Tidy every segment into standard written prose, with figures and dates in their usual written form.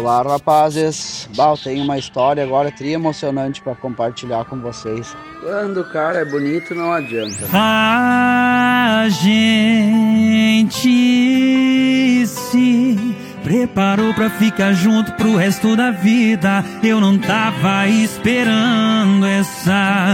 Olá, rapazes. Bah, eu tenho uma história agora tri emocionante para compartilhar com vocês. Quando o cara é bonito, não adianta. A gente se preparou pra ficar junto pro resto da vida. Eu não tava esperando essa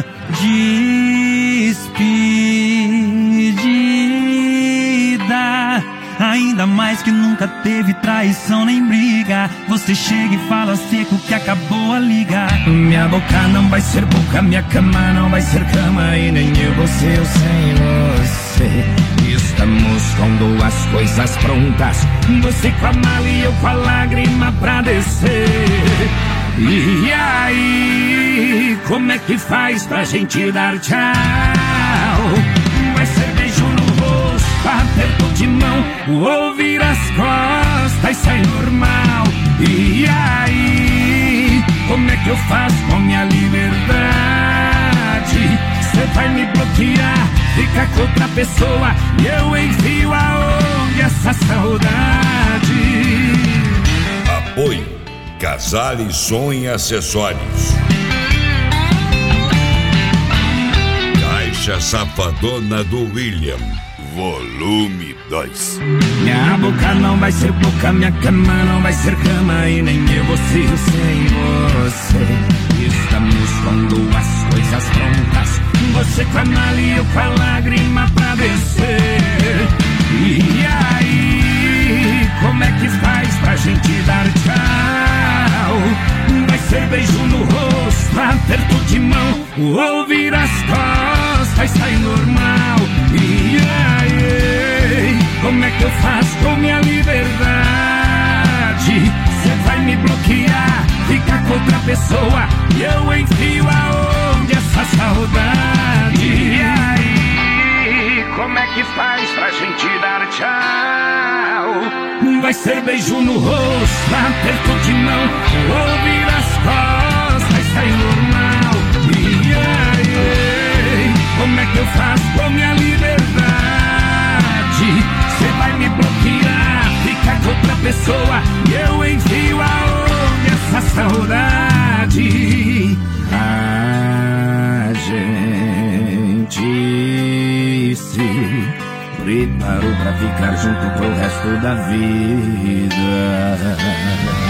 despedida. Ainda mais que nunca teve traição nem briga. Você chega e fala seco que acabou a liga. Minha boca não vai ser boca, minha cama não vai ser cama. E nem eu vou ser eu sem você. Estamos com duas coisas prontas, você com a mala e eu com a lágrima pra descer. E aí, como é que faz pra gente dar tchau? Vai ser beijo no rosto, aperto de mão, ouvir as costas sai normal. E aí, como é que eu faço com minha liberdade? Você vai me bloquear, fica com outra pessoa e eu enfio aonde essa saudade. Apoio Casale Som e Acessórios. Caixa Safadona do William, volume 2. Minha boca não vai ser boca, minha cama não vai ser cama. E nem eu vou ser sem você. Estamos com duas coisas prontas, você com a mala e eu com a lágrima pra descer. E aí, como é que faz pra gente dar tchau? Vai ser beijo no rosto, aperto de mão, ouvir as costas sai normal. E aí, como é que eu faço com minha liberdade? Você vai me bloquear, fica com outra pessoa e eu enfio aonde essa saudade. E aí, como é que faz pra gente dar tchau? Vai ser beijo no rosto, aperto de mão, ouvir as costas sai normal. E aí, como é que eu faço com minha liberdade? Você vai me bloquear, fica com outra pessoa e eu enfio aonde essa saudade. A gente se preparou pra ficar junto pro resto da vida.